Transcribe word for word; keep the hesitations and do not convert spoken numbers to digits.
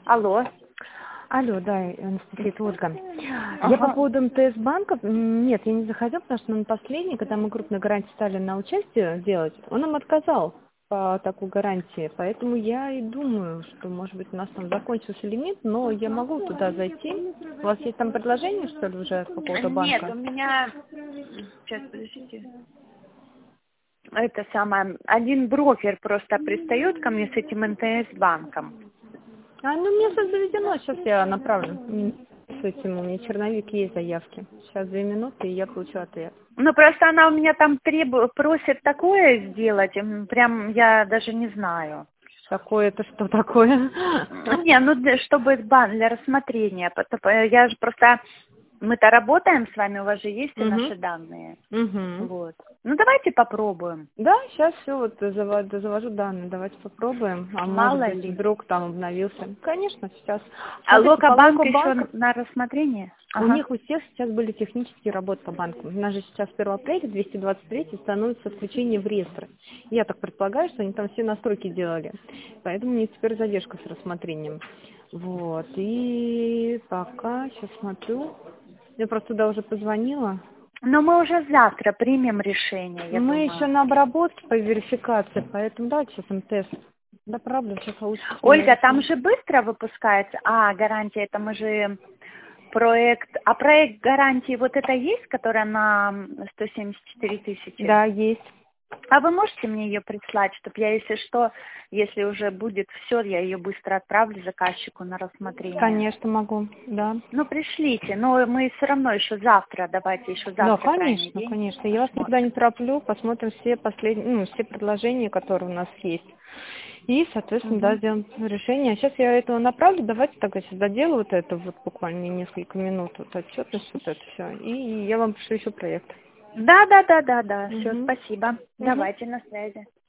Алло. Алло, да, Анастасия, это Ольга. Ага. Я по поводу МТС банка, м, нет, я не заходила, потому что на последний, когда мы крупные гарантии стали на участие делать, он нам отказал по такой гарантии, поэтому я и думаю, что, может быть, у нас там закончился лимит, но я могу туда зайти. У вас есть там предложение, что ли, уже по поводу Нет, банка? у меня... Сейчас, подождите. Это самое... Один брокер просто пристает ко мне с этим эн тэ эс банком. А, ну, мне все заведено, сейчас я направлю. М, С этим, у меня черновик есть заявки. Сейчас две минуты, и я получу ответ. Ну, просто она у меня там требует, просит такое сделать, м, прям я даже не знаю. Такое это что такое? Не, ну, для- чтобы бан для рассмотрения. Потом- э, Я же просто... Мы-то работаем с вами, у вас же есть и Угу. наши данные. Угу. Вот. Ну, давайте попробуем. Да, сейчас все, вот зава- завожу данные, давайте попробуем. А может Мало быть, ли. вдруг там обновился. Конечно, сейчас. А Смотрите, по Локобанк еще Локобанку, на рассмотрение? у Ага. них у всех сейчас были технические работы по банку. У нас же сейчас первого апреля двести двадцать три становится включение в реестр. Я так предполагаю, что они там все настройки делали. Поэтому у них теперь задержка с рассмотрением. Вот. И пока, сейчас смотрю. Я просто туда уже позвонила. Но мы уже завтра примем решение, я Мы еще думаю. на обработке по верификации, поэтому давайте сейчас МТС. Да, правда, сейчас получится. Ольга, там же быстро выпускается? А, гарантия, это мы же проект... А проект гарантии вот это есть, которая на сто семьдесят четыре тысячи? Да, есть. А вы можете мне ее прислать, чтобы я, если что, если уже будет все, я ее быстро отправлю заказчику на рассмотрение? Конечно, могу, да. Ну, пришлите, но мы все равно еще завтра, давайте еще Да, завтра крайний конечно, день конечно. Я вас никуда посмотрим. не тороплю, посмотрим все последние, ну, все предложения, которые у нас есть. И, соответственно, да, Мгм. сделаем решение. А сейчас я этого направлю, давайте тогда сейчас доделаю вот это вот буквально несколько минут, вот отчетность, вот это все. И я вам пришлю еще проект. Да, да, да, да, да. Все, Угу. спасибо. Угу. Давайте на связи.